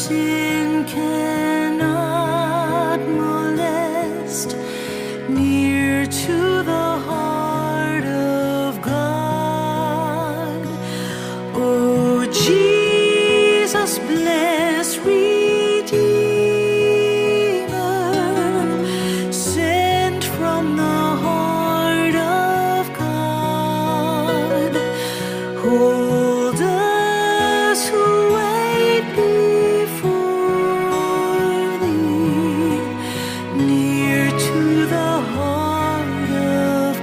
sin cannot molest, near to the heart of God. Oh, Jesus, blessed Redeemer, sent from the heart of God, hold us who wait before thee, near to the heart of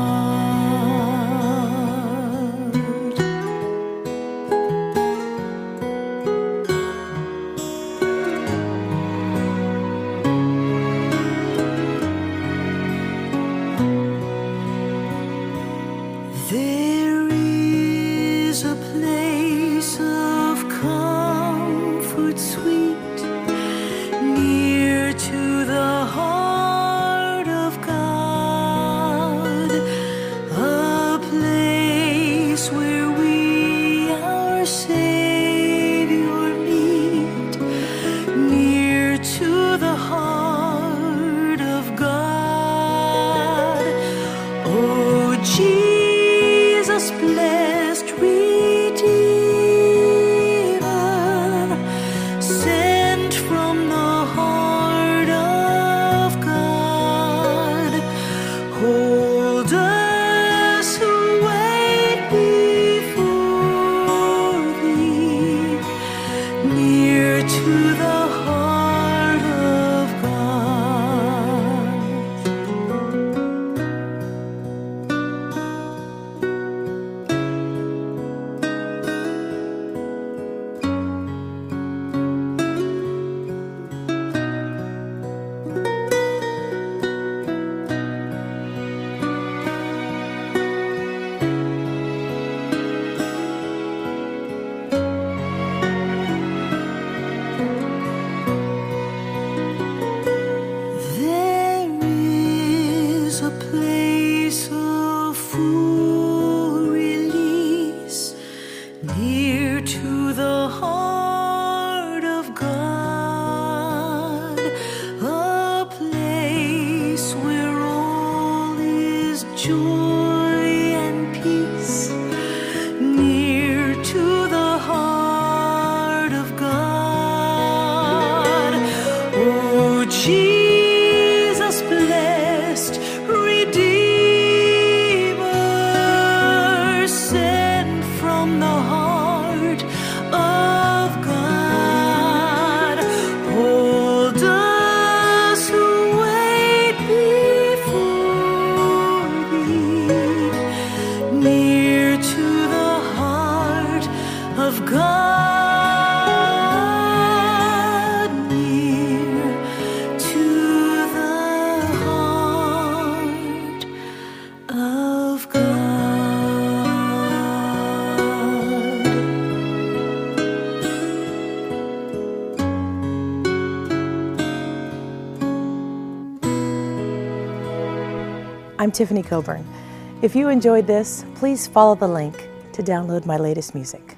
God. There is a place of comfort sweet, near to the heart of God, a place where we our Savior meet, near to the heart of God. Oh, Jesus, blessed Redeemer, sent from the heart of God, hold us who wait before thee, near to the heart of God. There is a place of full release, near to the heart of God, a place where all is joy and peace, near to the heart of God. Oh, Jesus, blessed Redeemer, sent from the heart of God, hold us who wait before thee, near to the heart of God, near to the heart of God. I'm Tiffany Coburn. If you enjoyed this, please follow the link to download my latest music.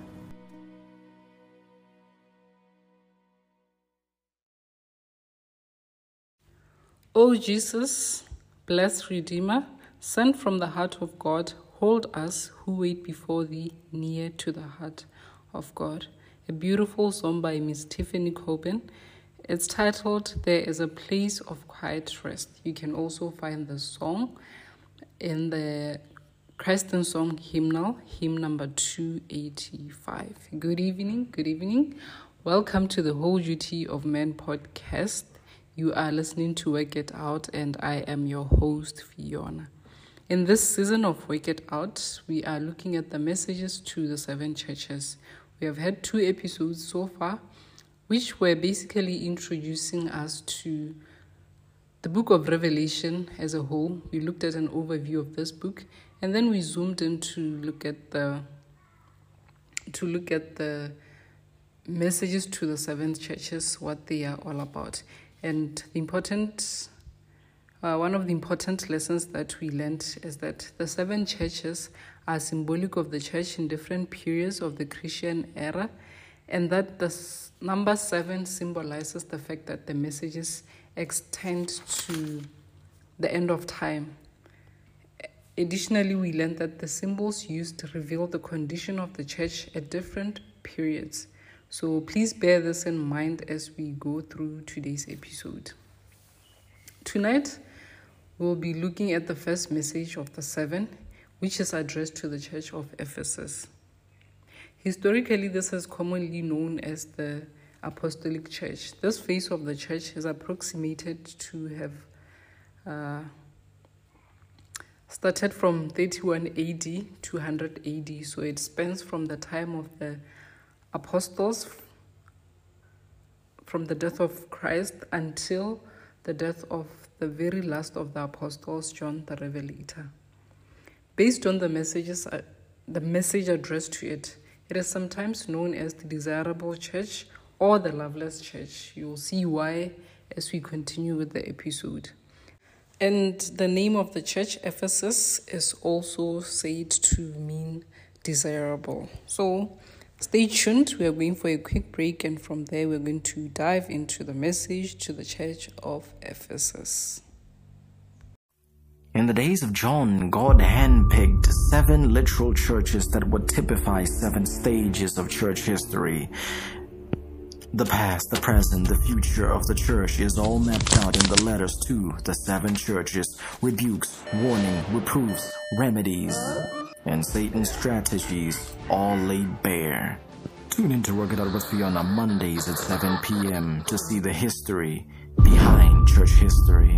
O Jesus, blessed Redeemer, sent from the heart of God, hold us who wait before thee, near to the heart of God. A beautiful song by Miss Tiffany Coburn. It's titled, There is a Place of Quiet Rest. You can also find the song in the Christ and Song hymnal, hymn number 285. Good evening, good evening. Welcome to the Whole Duty of Men podcast. You are listening to Work It Out, and I am your host, Fiona. In this season of Work It Out, we are looking at the messages to the 7 churches. We have had 2 episodes so far, which were basically introducing us to the book of Revelation as a whole. We looked at an overview of this book, and then we zoomed in to look at the messages to the 7 churches, what they are all about. And one of the important lessons that we learned is that the 7 churches are symbolic of the church in different periods of the Christian era, and that number 7 symbolizes the fact that the messages extend to the end of time. Additionally, we learned that the symbols used reveal the condition of the church at different periods. So please bear this in mind as we go through today's episode. Tonight, we'll be looking at the first message of the 7, which is addressed to the church of Ephesus. Historically, this is commonly known as the Apostolic Church. This phase of the church is approximated to have started from 31 AD to 100 AD. So it spans from the time of the apostles, from the death of Christ until the death of the very last of the apostles, John the Revelator. Based on the message addressed to it, it is sometimes known as the desirable church or the loveless church. You'll see why as we continue with the episode. And the name of the church, Ephesus, is also said to mean desirable. So stay tuned. We are going for a quick break, and from there we're going to dive into the message to the church of Ephesus. In the days of John, God handpicked 7 literal churches that would typify 7 stages of church history. The past, the present, the future of the church is all mapped out in the letters to the 7 churches: rebukes, warning, reproofs, remedies, and Satan's strategies all laid bare. Tune in to Work It Out with Fiona Mondays at 7 p.m. to see the history behind church history.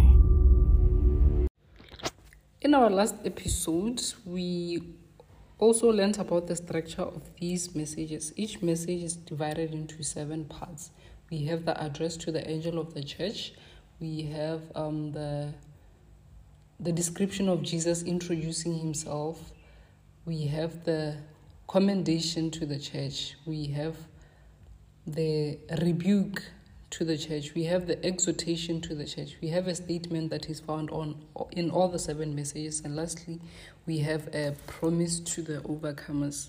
In our last episode, we also learned about the structure of these messages. Each message is divided into 7 parts. We have the address to the angel of the church. We have the description of Jesus introducing himself. We have the commendation to the church. We have the rebuke to the church. We have the exhortation to the church. We have a statement that is found in all the 7 messages. And lastly, we have a promise to the overcomers.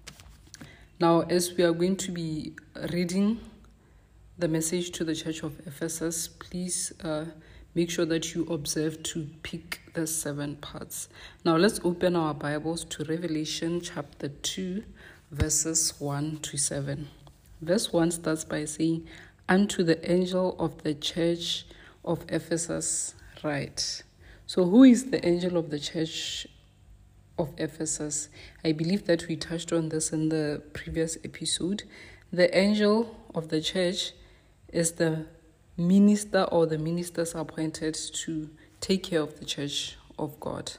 Now, as we are going to be reading the message to the church of Ephesus, please make sure that you observe to pick the 7 parts. Now, let's open our Bibles to Revelation chapter 2, verses 1 to 7. Verse 1 starts by saying, "Unto the angel of the church of Ephesus write." So who is the angel of the church of Ephesus? I believe that we touched on this in the previous episode. The angel of the church is the minister or the ministers appointed to take care of the church of God.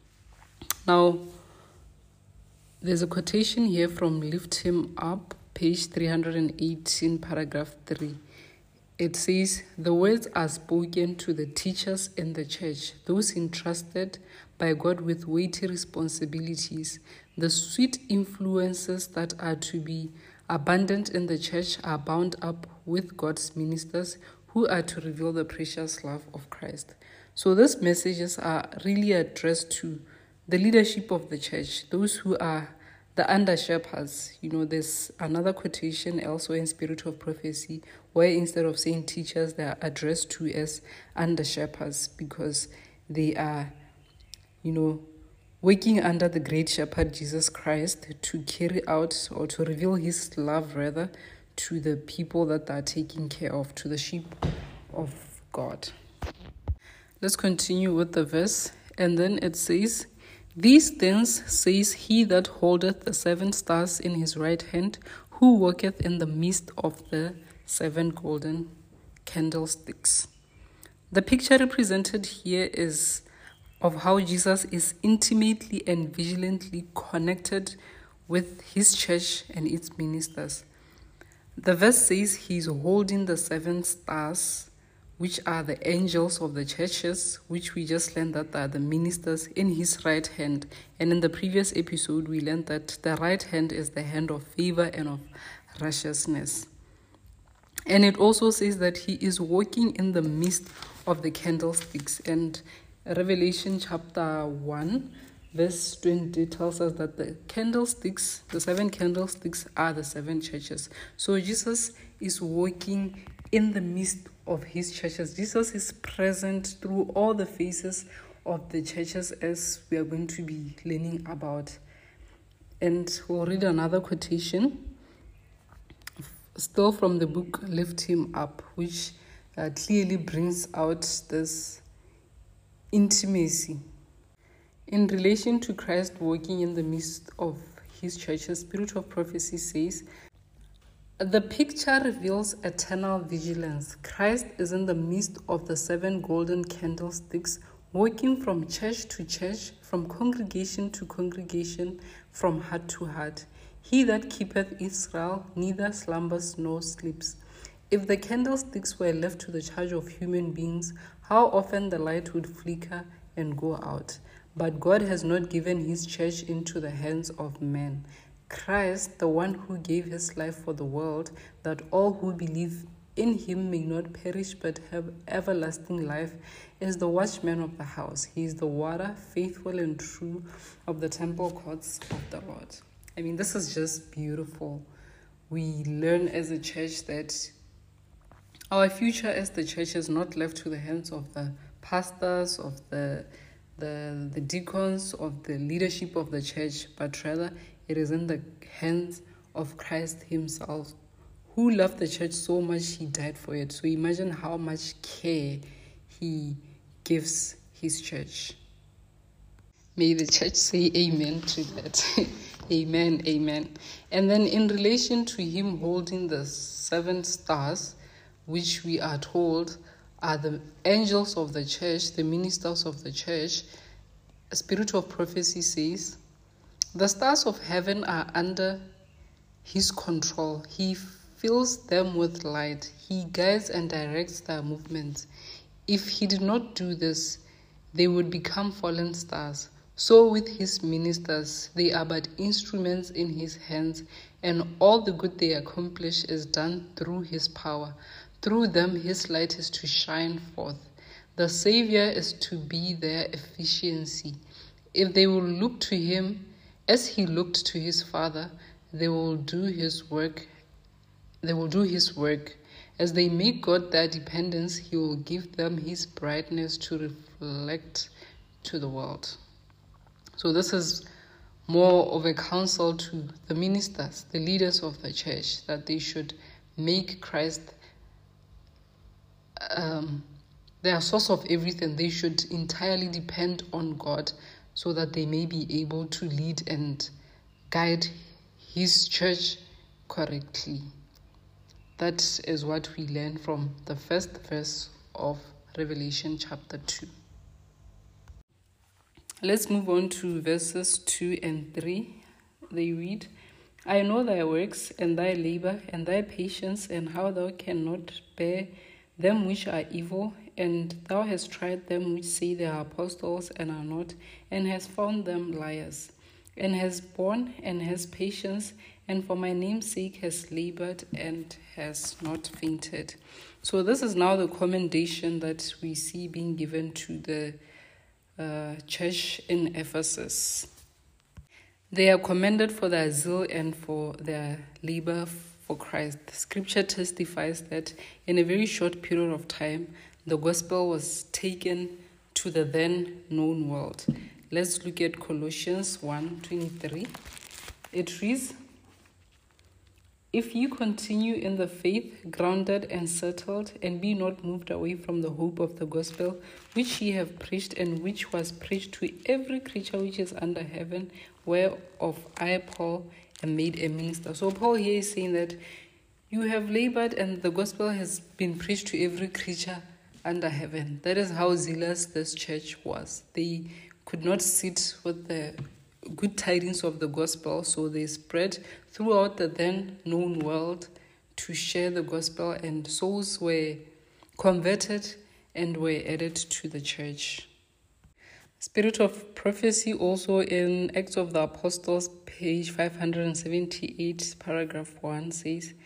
Now, there's a quotation here from Lift Him Up, page 318, paragraph 3. It says, "The words are spoken to the teachers in the church, those entrusted by God with weighty responsibilities. The sweet influences that are to be abundant in the church are bound up with God's ministers who are to reveal the precious love of Christ." So these messages are really addressed to the leadership of the church, those who are the under-shepherds. There's another quotation elsewhere in Spirit of Prophecy where instead of saying teachers, they are addressed to as under-shepherds because they are, working under the great shepherd Jesus Christ to carry out or to reveal his love rather to the people that they are taking care of, to the sheep of God. Let's continue with the verse, and then it says, "These things says he that holdeth the 7 stars in his right hand, who walketh in the midst of the 7 golden candlesticks." The picture represented here is of how Jesus is intimately and vigilantly connected with his church and its ministers. The verse says he's holding the 7 stars, which are the angels of the churches, which we just learned that are the ministers, in his right hand. And in the previous episode, we learned that the right hand is the hand of favor and of righteousness. And it also says that he is walking in the midst of the candlesticks. And Revelation chapter 1, verse 20 tells us that the candlesticks, the 7 candlesticks, are the 7 churches. So Jesus is walking in the midst of his churches. Jesus is present through all the phases of the churches, as we are going to be learning about. And we'll read another quotation, still from the book Lift Him Up, which clearly brings out this intimacy. In relation to Christ walking in the midst of his churches, Spirit of Prophecy says, the picture reveals eternal vigilance. Christ is in the midst of the 7 golden candlesticks, walking from church to church, from congregation to congregation, from heart to heart. He that keepeth Israel neither slumbers nor sleeps. If the candlesticks were left to the charge of human beings, how often the light would flicker and go out. But God has not given his church into the hands of men. Christ, the one who gave his life for the world, that all who believe in him may not perish but have everlasting life, is the watchman of the house. He is the water, faithful and true, of the temple courts of the Lord. I mean, this is just beautiful. We learn as a church that our future as the church is not left to the hands of the pastors, of the deacons, of the leadership of the church, but rather it is in the hands of Christ himself, who loved the church so much he died for it. So imagine how much care he gives his church. May the church say amen to that. Amen, amen. And then in relation to him holding the 7 stars, which we are told are the angels of the church, the ministers of the church, a Spirit of Prophecy says, the stars of heaven are under his control. He fills them with light. He guides and directs their movements. If he did not do this, they would become fallen stars. So with his ministers, they are but instruments in his hands, and all the good they accomplish is done through his power. Through them, his light is to shine forth. The Savior is to be their efficiency. If they will look to him as he looked to his Father, they will do his work. As they make God their dependence, he will give them his brightness to reflect to the world. So this is more of a counsel to the ministers, the leaders of the church, that they should make Christ their source of everything. They should entirely depend on God so that they may be able to lead and guide his church correctly. That is what we learn from the first verse of Revelation chapter 2. Let's move on to verses 2 and 3. They read, I know thy works, and thy labor, and thy patience, and how thou cannot bear them which are evil, and thou hast tried them which say they are apostles and are not, and hast found them liars, and hast borne and hast patience, and for my name's sake has labored and has not fainted. So this is now the commendation that we see being given to the church in Ephesus. They are commended for their zeal and for their labor for Christ. Scripture testifies that in a very short period of time, the gospel was taken to the then known world. Let's look at Colossians 1:23. It reads, if you continue in the faith, grounded and settled, and be not moved away from the hope of the gospel, which ye have preached, and which was preached to every creature which is under heaven, whereof I, Paul, am made a minister. So Paul here is saying that you have labored and the gospel has been preached to every creature under heaven. That is how zealous this church was. They could not sit with the good tidings of the gospel, so they spread throughout the then known world to share the gospel, and souls were converted and were added to the church. Spirit of Prophecy also in Acts of the Apostles, page 578, paragraph 1 says,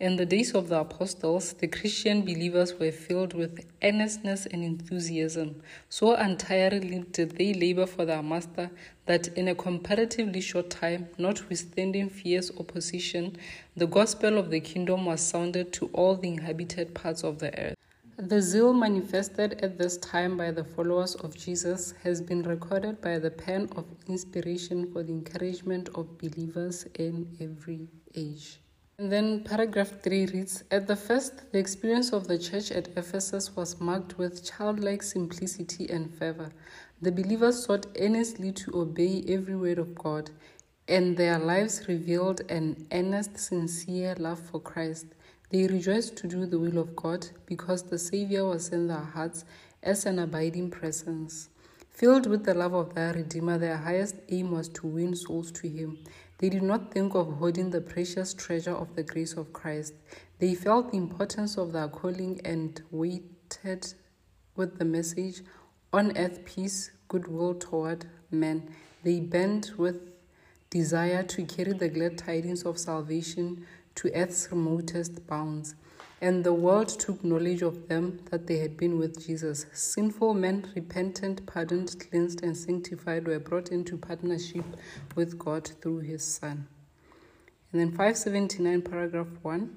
In the days of the apostles, the Christian believers were filled with earnestness and enthusiasm. So untiringly did they labor for their master that in a comparatively short time, notwithstanding fierce opposition, the gospel of the kingdom was sounded to all the inhabited parts of the earth. The zeal manifested at this time by the followers of Jesus has been recorded by the pen of inspiration for the encouragement of believers in every age. And then paragraph 3 reads, at the first, the experience of the church at Ephesus was marked with childlike simplicity and fervor. The believers sought earnestly to obey every word of God, and their lives revealed an earnest, sincere love for Christ. They rejoiced to do the will of God because the Savior was in their hearts as an abiding presence. Filled with the love of their Redeemer, their highest aim was to win souls to Him. They did not think of hoarding the precious treasure of the grace of Christ. They felt the importance of their calling and waited with the message, on earth peace, goodwill toward men. They bent with desire to carry the glad tidings of salvation to earth's remotest bounds. And the world took knowledge of them that they had been with Jesus. Sinful men, repentant, pardoned, cleansed, and sanctified, were brought into partnership with God through His Son. And then 579, paragraph 1.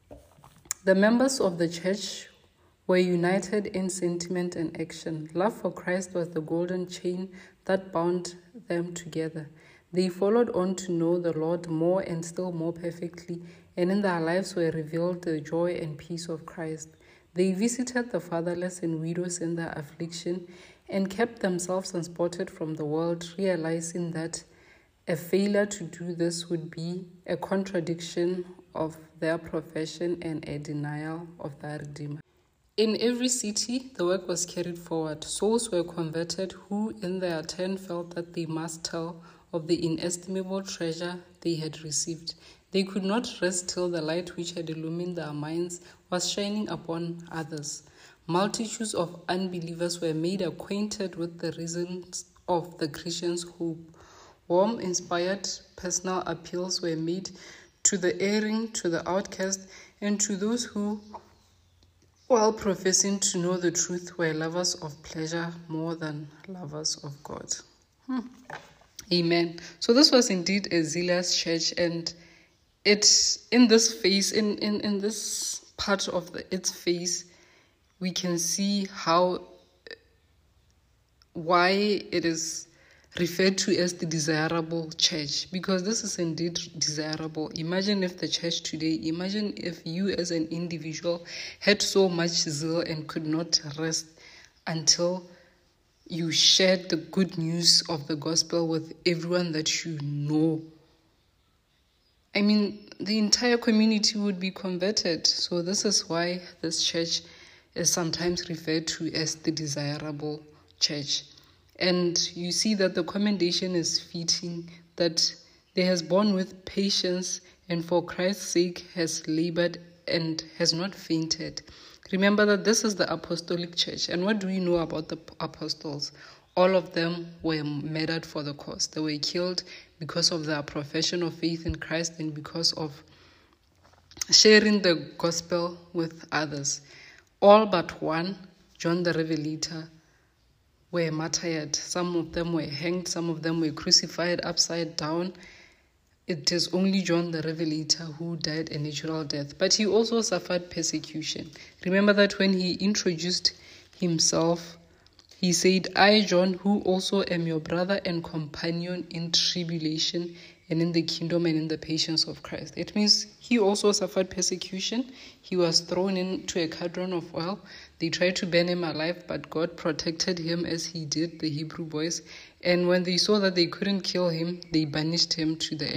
The members of the church were united in sentiment and action. Love for Christ was the golden chain that bound them together. They followed on to know the Lord more and still more perfectly, and in their lives were revealed the joy and peace of Christ. They visited the fatherless and widows in their affliction and kept themselves unspotted from the world, realizing that a failure to do this would be a contradiction of their profession and a denial of their Redeemer. In every city, the work was carried forward. Souls were converted who, in their turn, felt that they must tell of the inestimable treasure they had received. They could not rest till the light which had illumined their minds was shining upon others. Multitudes of unbelievers were made acquainted with the reasons of the Christian's hope. Warm, inspired personal appeals were made to the erring, to the outcast, and to those who, while professing to know the truth, were lovers of pleasure more than lovers of God. Amen. So this was indeed a zealous church, and it's in this phase, in this part of its phase, we can see why it is referred to as the desirable church, because this is indeed desirable. Imagine if the church today, imagine if you as an individual had so much zeal and could not rest until you shared the good news of the gospel with everyone that you know. I mean, the entire community would be converted. So this is why this church is sometimes referred to as the desirable church. And you see that the commendation is fitting, that they has borne with patience and for Christ's sake has labored and has not fainted. Remember that this is the apostolic church. And what do we know about the apostles? All of them were murdered for the cause. They were killed because of their profession of faith in Christ and because of sharing the gospel with others. All but one, John the Revelator, were martyred. Some of them were hanged. Some of them were crucified upside down. It is only John the Revelator who died a natural death. But he also suffered persecution. Remember that when he introduced himself, he said, I, John, who also am your brother and companion in tribulation and in the kingdom and in the patience of Christ. It means he also suffered persecution. He was thrown into a cauldron of oil. They tried to burn him alive, but God protected him as he did the Hebrew boys. And when they saw that they couldn't kill him, they banished him to the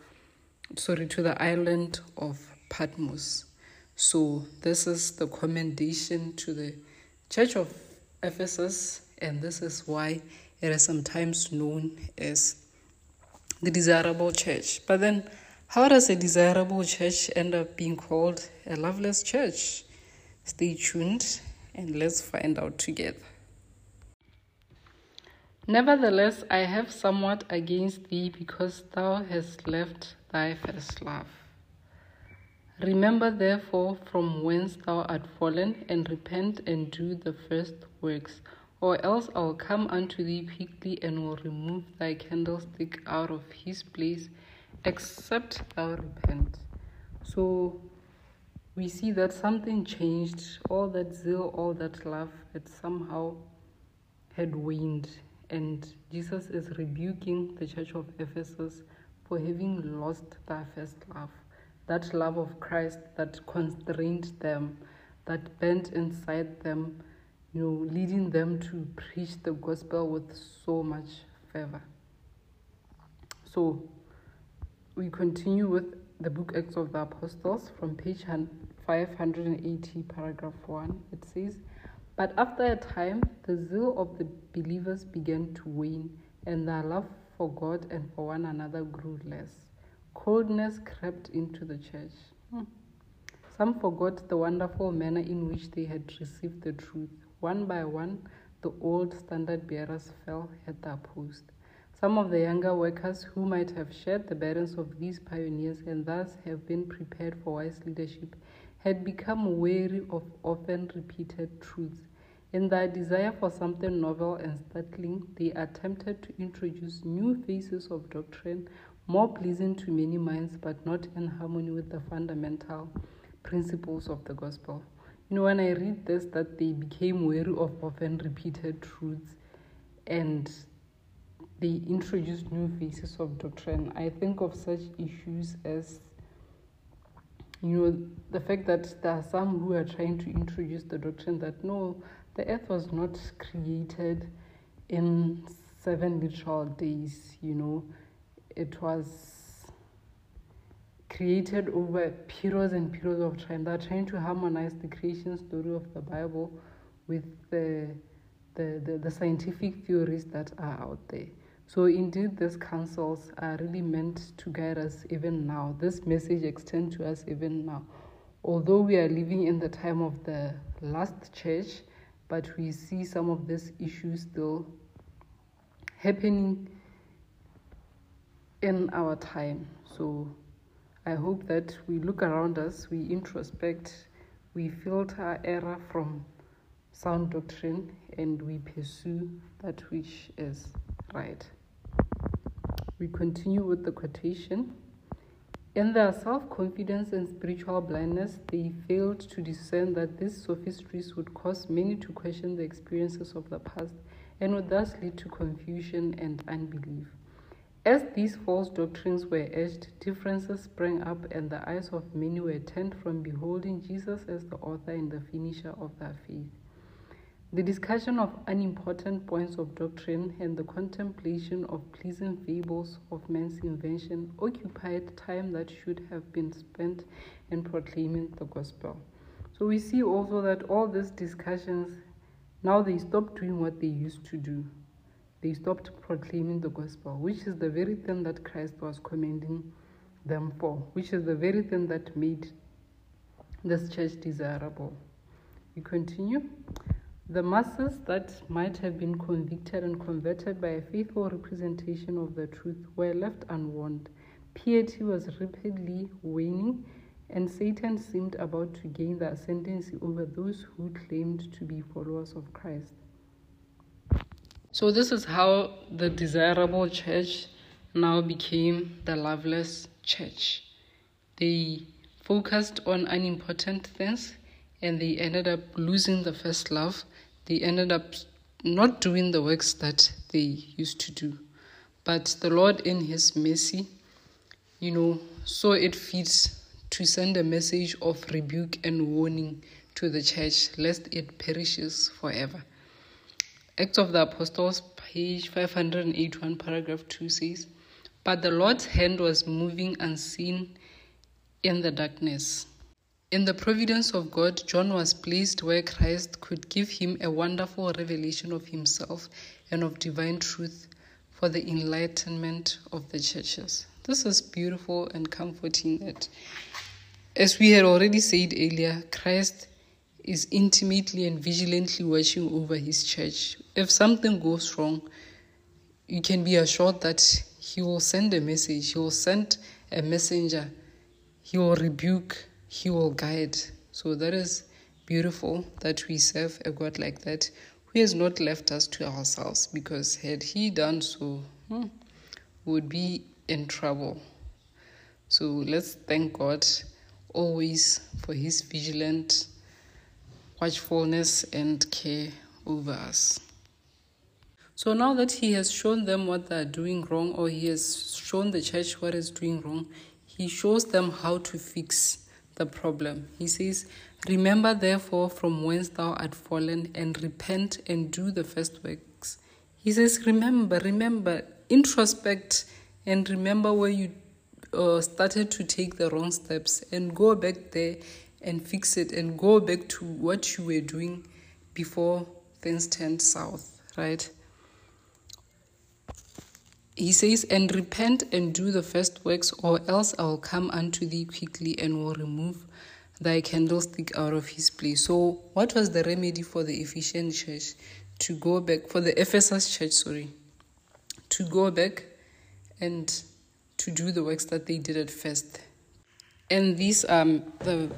island of Patmos. So this is the commendation to the church of Ephesus, and this is why it is sometimes known as the desirable church. But then, how does a desirable church end up being called a loveless church? Stay tuned and let's find out together. Nevertheless, I have somewhat against thee, because thou hast left thy first love. Remember therefore from whence thou art fallen, and repent and do the first works, or else I will come unto thee quickly, and will remove thy candlestick out of his place, except thou repent. So we see that something changed. All that zeal, all that love had somehow had waned, and Jesus is rebuking the church of Ephesus for having lost their first love. That love of Christ that constrained them, that burnt inside them, leading them to preach the gospel with so much fervor. So we continue with the book Acts of the Apostles from page 580, paragraph 1. It says, "But after a time, the zeal of the believers began to wane, and their love for God and for one another grew less. Coldness crept into the church. Some forgot the wonderful manner in which they had received the truth. One by one, the old standard bearers fell at their post. Some of the younger workers who might have shared the burdens of these pioneers and thus have been prepared for wise leadership had become weary of often repeated truths. In their desire for something novel and startling, they attempted to introduce new phases of doctrine, more pleasing to many minds, but not in harmony with the fundamental principles of the gospel." When I read this, that they became weary of often repeated truths and they introduced new phases of doctrine, I think of such issues as, the fact that there are some who are trying to introduce the doctrine that no, the earth was not created in 7 literal days, It was created over periods and periods of time. They're trying to harmonize the creation story of the Bible with the scientific theories that are out there. So indeed, these counsels are really meant to guide us even now. This message extends to us even now. Although we are living in the time of the last church, but we see some of these issues still happening in our time. So I hope that we look around us, we introspect, we filter error from sound doctrine, and we pursue that which is right. We continue with the quotation. "In their self-confidence and spiritual blindness, they failed to discern that these sophistries would cause many to question the experiences of the past and would thus lead to confusion and unbelief. As these false doctrines were urged, differences sprang up, and the eyes of many were turned from beholding Jesus as the author and the finisher of their faith. The discussion of unimportant points of doctrine and the contemplation of pleasing fables of man's invention occupied time that should have been spent in proclaiming the gospel." So we see also that all these discussions, now they stopped doing what they used to do. They stopped proclaiming the gospel, which is the very thing that Christ was commending them for, which is the very thing that made this church desirable. We continue. "The masses that might have been convicted and converted by a faithful representation of the truth were left unwarned. Piety was rapidly waning, and Satan seemed about to gain the ascendancy over those who claimed to be followers of Christ." So this is how the desirable church now became the loveless church. They focused on unimportant things, and they ended up losing the first love. They ended up not doing the works that they used to do. But the Lord, in his mercy, saw it fit to send a message of rebuke and warning to the church, lest it perishes forever. Acts of the Apostles, page 581, paragraph 2 says, "But the Lord's hand was moving unseen in the darkness. In the providence of God, John was placed where Christ could give him a wonderful revelation of himself and of divine truth for the enlightenment of the churches." This is beautiful and comforting that, as we had already said earlier, Christ is intimately and vigilantly watching over his church. If something goes wrong, you can be assured that he will send a message, he will send a messenger, he will rebuke he will guide. So that is beautiful that we serve a God like that, who has not left us to ourselves, because had he done so, we would be in trouble. So let's thank God always for his vigilant watchfulness and care over us. So now that he has shown them what they are doing wrong, or he has shown the church what is doing wrong, he shows them how to fix the problem. He says, remember therefore from whence thou art fallen, and repent and do the first works. He says, remember, introspect, and remember where you started to take the wrong steps, and go back there and fix it, and go back to what you were doing before things turned south, right? He says, and repent and do the first works, or else I will come unto thee quickly and will remove thy candlestick out of his place. So what was the remedy for the Ephesian church? To go back, for the Ephesus church, to go back and to do the works that they did at first. And these are the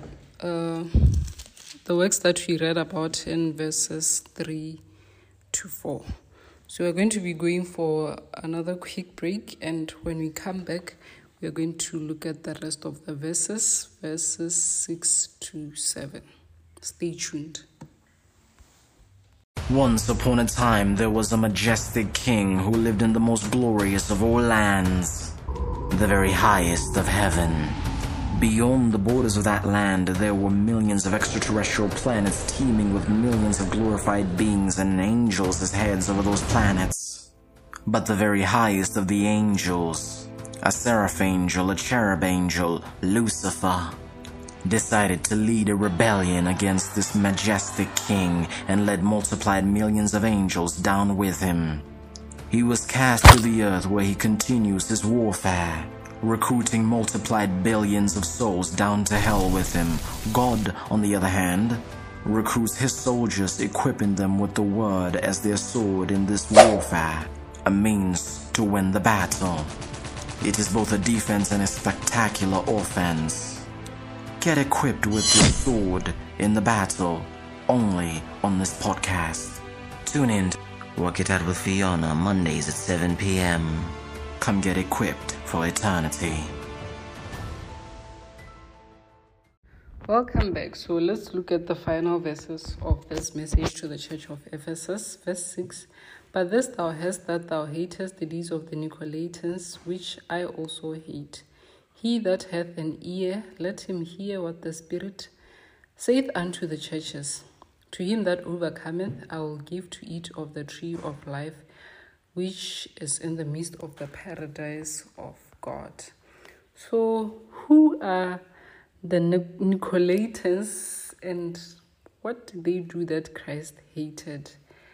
works that we read about in verses 3 to 4. So we're going to be going for another quick break, and when we come back, we're going to look at the rest of the verses 6 to 7. Stay tuned. Once upon a time, there was a majestic king who lived in the most glorious of all lands, the very highest of heaven. Beyond the borders of that land, there were millions of extraterrestrial planets teeming with millions of glorified beings and angels as heads over those planets. But the very highest of the angels, a seraph angel, a cherub angel, Lucifer, decided to lead a rebellion against this majestic king and led multiplied millions of angels down with him. He was cast to the earth, where he continues his warfare, recruiting multiplied billions of souls down to hell with him. God, on the other hand, recruits his soldiers, equipping them with the word as their sword in this warfare, a means to win the battle. It is both a defense and a spectacular offense. Get equipped with your sword in the battle, only on this podcast. Tune in to Work It Out with Fiona, Mondays at 7 p.m. Come get equipped for eternity. Welcome back. So let's look at the final verses of this message to the church of Ephesus. Verse 6. But this thou hast, that thou hatest the deeds of the Nicolaitans, which I also hate. He that hath an ear, let him hear what the Spirit saith unto the churches. To him that overcometh, I will give to eat of the tree of life, which is in the midst of the paradise of God. So who are the Nicolaitans, and what did they do that Christ hated?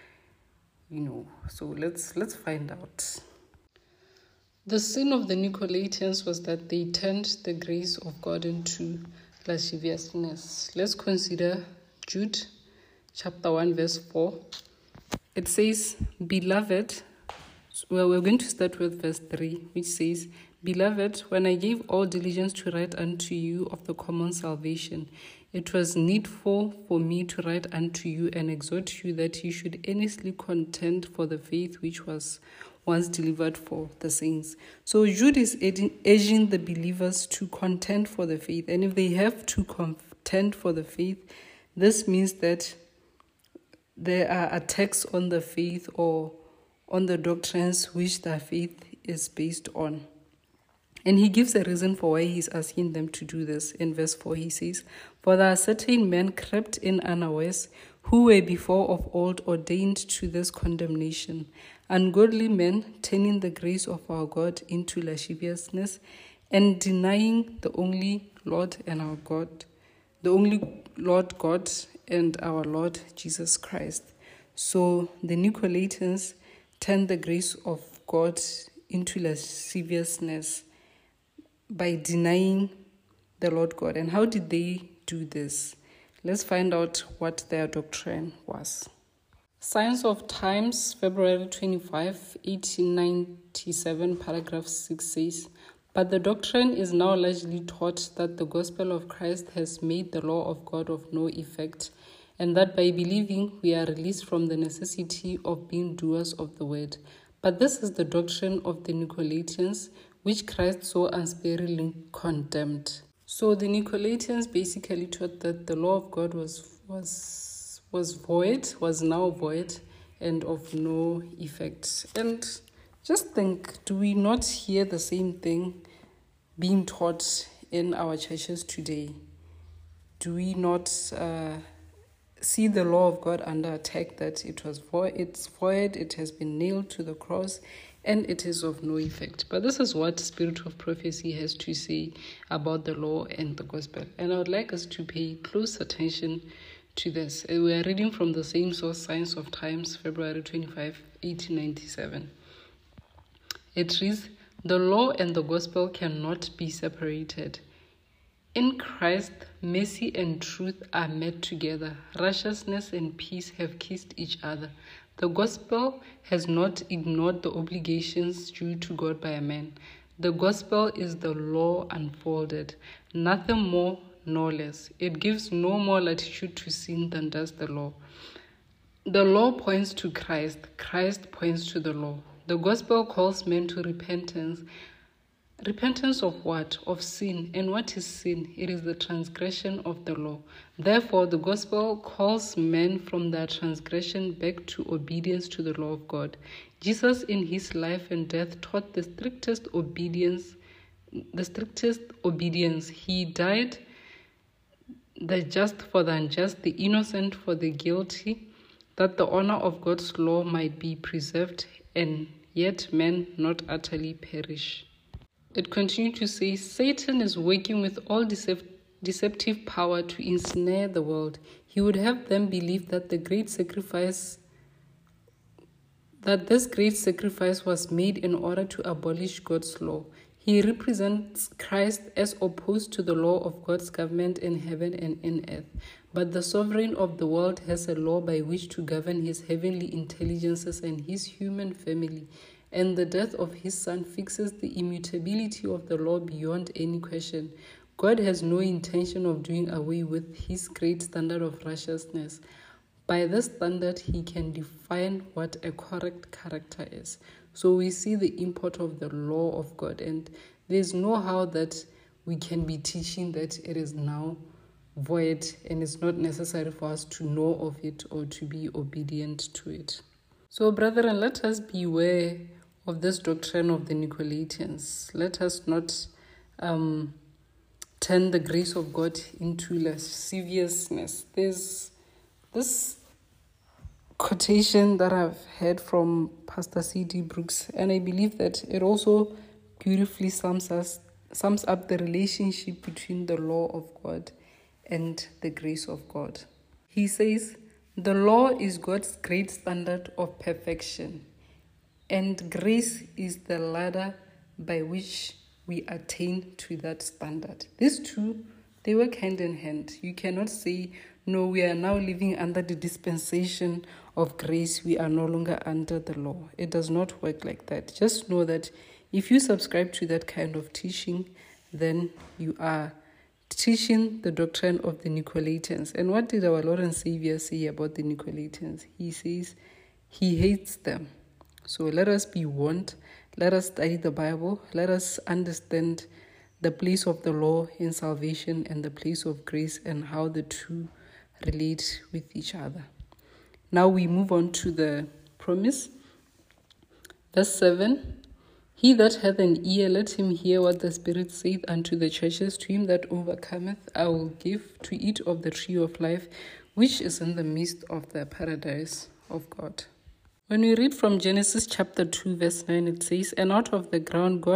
So let's find out. The sin of the Nicolaitans was that they turned the grace of God into lasciviousness. Let's consider Jude chapter 1 verse 4. It says, Beloved, well, we're going to start with verse 3, which says, Beloved, when I gave all diligence to write unto you of the common salvation, it was needful for me to write unto you and exhort you that you should earnestly contend for the faith which was once delivered for the saints. So Jude is urging the believers to contend for the faith. And if they have to contend for the faith, this means that there are attacks on the faith or on the doctrines which their faith is based on. And he gives a reason for why he's asking them to do this. In verse 4, he says, For there are certain men crept in unawares, who were before of old ordained to this condemnation, ungodly men, turning the grace of our God into lasciviousness, and denying the only Lord and our God, the only Lord God and our Lord Jesus Christ. So the Nicolaitans turned the grace of God into lasciviousness by denying the Lord God. And how did they do this? Let's find out what their doctrine was. Signs of Times, February 25, 1897, paragraph 6 says, But the doctrine is now largely taught that the gospel of Christ has made the law of God of no effect, and that by believing we are released from the necessity of being doers of the word. But this is the doctrine of the Nicolaitans, which Christ so unsparingly condemned. So the Nicolaitans basically taught that the law of God was now void, and of no effect. And just think, do we not hear the same thing being taught in our churches today? Do we not see the law of God under attack, that it's void, it has been nailed to the cross, and it is of no effect? But this is what Spirit of Prophecy has to say about the law and the gospel. And I would like us to pay close attention to this. We are reading from the same source, Signs of Times, February 25, 1897. It reads, "The law and the gospel cannot be separated. In Christ, mercy and truth are met together. Righteousness and peace have kissed each other. The gospel has not ignored the obligations due to God by a man. The gospel is the law unfolded, nothing more nor less. It gives no more latitude to sin than does the law. The law points to Christ. Christ points to the law. The gospel calls men to repentance. Repentance of what? Of sin. And what is sin? It is the transgression of the law. Therefore, the gospel calls men from their transgression back to obedience to the law of God. Jesus, in his life and death, taught the strictest obedience. He died the just for the unjust, the innocent for the guilty, that the honor of God's law might be preserved, and yet men not utterly perish." It continued to say, "Satan is working with all deceptive power to ensnare the world. He would have them believe that this great sacrifice was made in order to abolish God's law. He represents Christ as opposed to the law of God's government in heaven and in earth. But the sovereign of the world has a law by which to govern his heavenly intelligences and his human family. And the death of his son fixes the immutability of the law beyond any question. God has no intention of doing away with his great standard of righteousness. By this standard, he can define what a correct character is." So we see the import of the law of God, and there's no how that we can be teaching that it is now void and it's not necessary for us to know of it or to be obedient to it. So, brethren, let us beware of this doctrine of the Nicolaitans. Let us not turn the grace of God into lasciviousness. There's this quotation that I've heard from Pastor C.D. Brooks, and I believe that it also beautifully sums up the relationship between the law of God and the grace of God. He says, "The law is God's great standard of perfection, and grace is the ladder by which we attain to that standard." These two, they work hand in hand. You cannot say, no, we are now living under the dispensation of grace, we are no longer under the law. It does not work like that. Just know that if you subscribe to that kind of teaching, then you are teaching the doctrine of the Nicolaitans. And what did our Lord and Savior say about the Nicolaitans? He says he hates them. So let us be warned. Let us study the Bible. Let us understand the place of the law in salvation and the place of grace and how the two relate with each other. Now we move on to the promise. Verse 7, "He that hath an ear, let him hear what the Spirit saith unto the churches. To him that overcometh, I will give to eat of the tree of life, which is in the midst of the paradise of God." When we read from Genesis chapter 2, verse 9, it says, "And out of the ground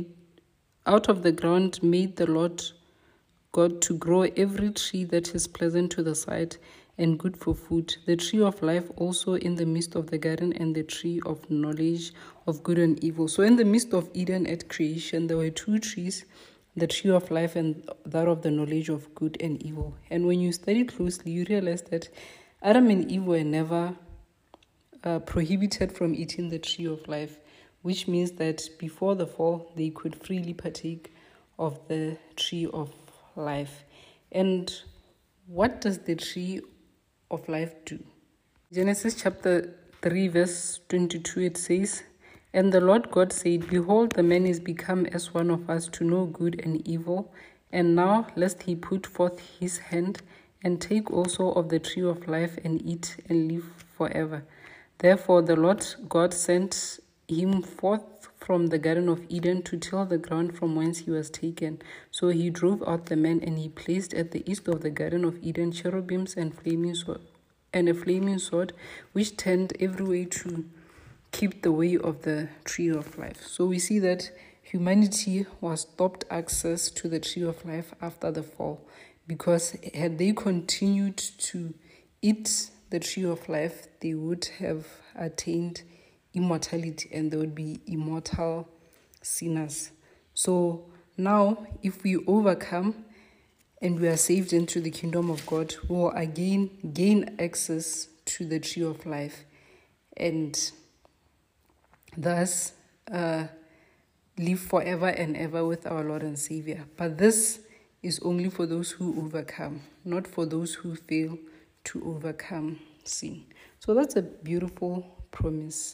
made the Lord God to grow every tree that is pleasant to the sight and good for food, the tree of life also in the midst of the garden, and the tree of knowledge of good and evil." So in the midst of Eden at creation, there were two trees, the tree of life and that of the knowledge of good and evil. And when you study closely, you realize that Adam and Eve were never prohibited from eating the tree of life. which means that before the fall, they could freely partake of the tree of life. And what does the tree of life do? Genesis chapter 3 verse 22, it says, "And the Lord God said, Behold, the man is become as one of us to know good and evil. And now lest he put forth his hand and take also of the tree of life and eat and live forever. Therefore the Lord God sent him forth from the Garden of Eden to till the ground from whence he was taken. So he drove out the man, and he placed at the east of the Garden of Eden cherubims and a flaming sword, which turned every way to keep the way of the tree of life." So we see that humanity was stopped access to the tree of life after the fall, because had they continued to eat the tree of life, they would have attained immortality and they would be immortal sinners. So now, if we overcome and we are saved into the kingdom of God, we will again gain access to the tree of life and thus live forever and ever with our Lord and Savior. But this is only for those who overcome, not for those who fail to overcome sin. So that's a beautiful promise.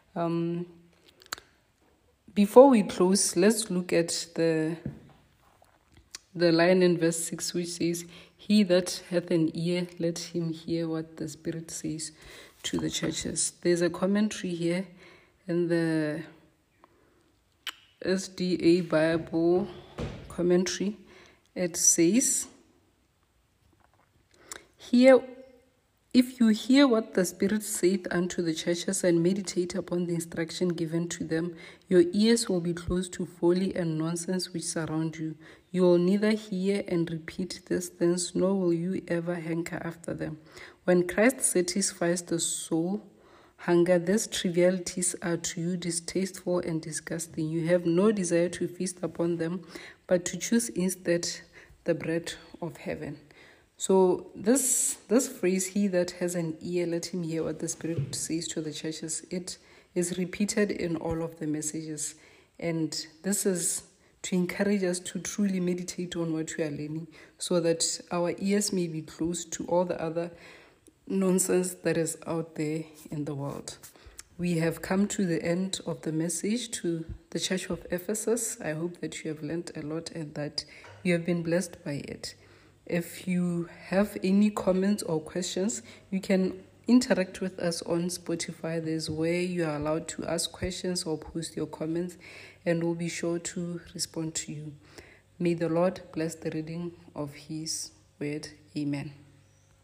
Before we close, let's look at the line in verse 6, which says, "He that hath an ear, let him hear what the Spirit says to the churches." There's a commentary here in the SDA Bible commentary. It says, "If you hear what the Spirit saith unto the churches and meditate upon the instruction given to them, your ears will be closed to folly and nonsense which surround you. You will neither hear and repeat these things, nor will you ever hanker after them. When Christ satisfies the soul hunger, these trivialities are to you distasteful and disgusting. You have no desire to feast upon them, but to choose instead the bread of heaven." So this phrase, "He that has an ear, let him hear what the Spirit says to the churches," it is repeated in all of the messages. And this is to encourage us to truly meditate on what we are learning, so that our ears may be closed to all the other nonsense that is out there in the world. We have come to the end of the message to the Church of Ephesus. I hope that you have learned a lot and that you have been blessed by it. If you have any comments or questions, you can interact with us on Spotify. There's where you are allowed to ask questions or post your comments, and we'll be sure to respond to you. May the Lord bless the reading of His word. Amen.